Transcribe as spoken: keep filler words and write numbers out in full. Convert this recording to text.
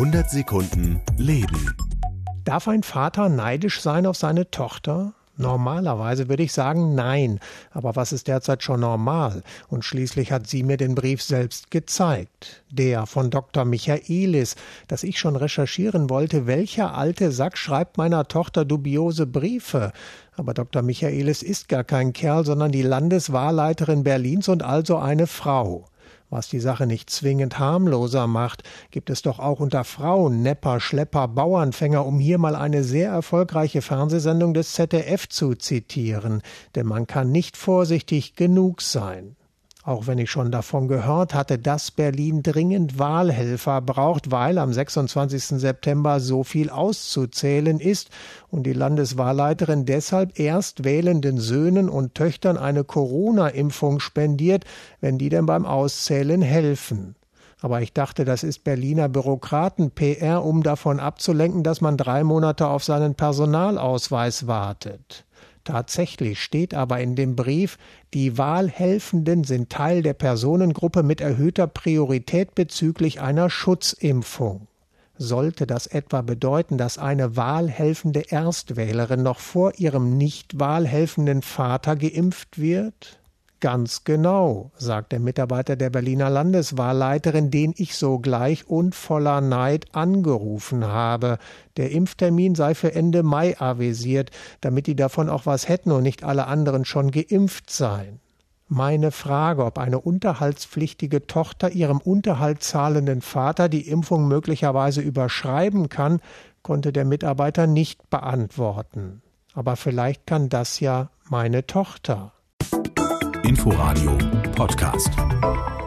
hundert Sekunden Leben. Darf ein Vater neidisch sein auf seine Tochter? Normalerweise würde ich sagen, nein. Aber was ist derzeit schon normal? Und schließlich hat sie mir den Brief selbst gezeigt. Der von Doktor Michaelis, dass ich schon recherchieren wollte, welcher alte Sack schreibt meiner Tochter dubiose Briefe. Aber Doktor Michaelis ist gar kein Kerl, sondern die Landeswahlleiterin Berlins und also eine Frau. Was die Sache nicht zwingend harmloser macht, gibt es doch auch unter Frauen Nepper, Schlepper, Bauernfänger, um hier mal eine sehr erfolgreiche Fernsehsendung des Z D F zu zitieren. Denn man kann nicht vorsichtig genug sein. Auch wenn ich schon davon gehört hatte, dass Berlin dringend Wahlhelfer braucht, weil am sechsundzwanzigsten September so viel auszuzählen ist und die Landeswahlleiterin deshalb erst wählenden Söhnen und Töchtern eine Corona-Impfung spendiert, wenn die denn beim Auszählen helfen. Aber ich dachte, das ist Berliner Bürokraten-P R, um davon abzulenken, dass man drei Monate auf seinen Personalausweis wartet. Tatsächlich steht aber in dem Brief, die Wahlhelfenden sind Teil der Personengruppe mit erhöhter Priorität bezüglich einer Schutzimpfung. Sollte das etwa bedeuten, dass eine wahlhelfende Erstwählerin noch vor ihrem nicht wahlhelfenden Vater geimpft wird? Ganz genau, sagt der Mitarbeiter der Berliner Landeswahlleiterin, den ich sogleich und voller Neid angerufen habe. Der Impftermin sei für Ende Mai avisiert, damit die davon auch was hätten und nicht alle anderen schon geimpft seien. Meine Frage, ob eine unterhaltspflichtige Tochter ihrem Unterhalt zahlenden Vater die Impfung möglicherweise überschreiben kann, konnte der Mitarbeiter nicht beantworten. Aber vielleicht kann das ja meine Tochter. Inforadio Podcast.